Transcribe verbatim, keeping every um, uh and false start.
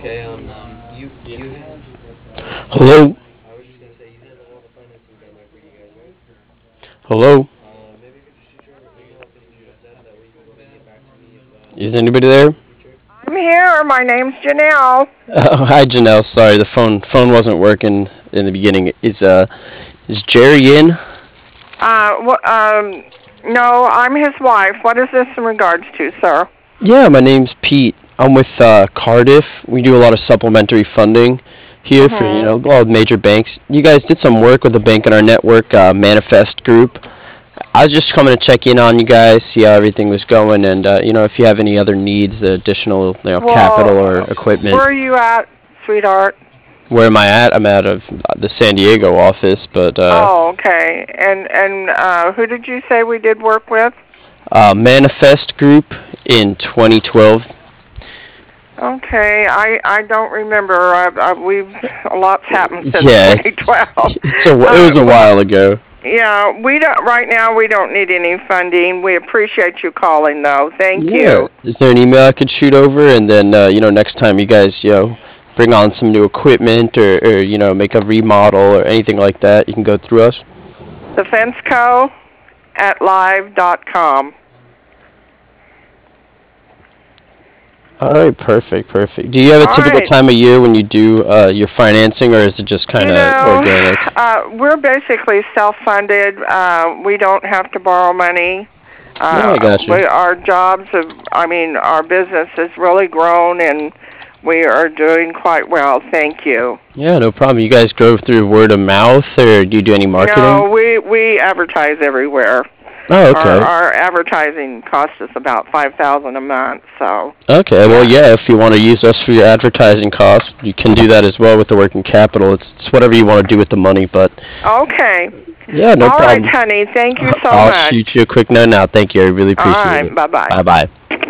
Hello? Hello? Is anybody there? I'm here. My name's Janelle. Oh, hi Janelle. Sorry, the phone phone wasn't working in the beginning. Is uh is Jerry in? Uh, wh- um, no, I'm his wife. What is this in regards to, sir? Yeah, my name's Pete. I'm with uh, Cardiff. We do a lot of supplementary funding here for you Mm-hmm. know all the major banks. You guys did some work with a bank in our network, uh, Manifest Group. I was just coming to check in on you guys, see how everything was going, and uh, you know if you have any other needs, additional you know capital or Well, equipment. where are you at, sweetheart? Where am I at? I'm out of the San Diego office, but uh, Oh, okay. And and uh, who did you say we did work with? uh, Manifest Group in twenty twelve. Okay, I I don't remember. I, I, we've a lot's happened since Yeah, it's twenty twelve. it's a it was Uh, a well, while ago. yeah, we don't right now. We don't need any funding. We appreciate you calling, though. Thank Yeah, you. is there an email I could shoot over, and then uh, you know next time you guys you know bring on some new equipment or, or you know make a remodel or anything like that, you can go through us. Defenseco at live dot com. All right, perfect, perfect. Do you have a All typical right. time of year when you do uh, your financing, or is it just kind You of know, organic? uh, we're basically self-funded. Uh, we don't have to borrow money. No, I Uh, got you. we, our jobs have, I mean, our business has really grown and we are doing quite well. Thank you. Yeah, no problem. You guys go through word of mouth, or do you do any marketing? No, we, we advertise everywhere. Oh, Our, okay. our advertising costs us about five thousand dollars a month, so, Okay, well, yeah. yeah, if you want to use us for your advertising costs, you can do that as well with the working capital. It's, it's whatever you want to do with the money, but Okay. yeah, no All right, problem. honey. Thank you so I'll much. shoot you a quick note now. Thank you. I really All appreciate right. it. Bye-bye. Bye bye.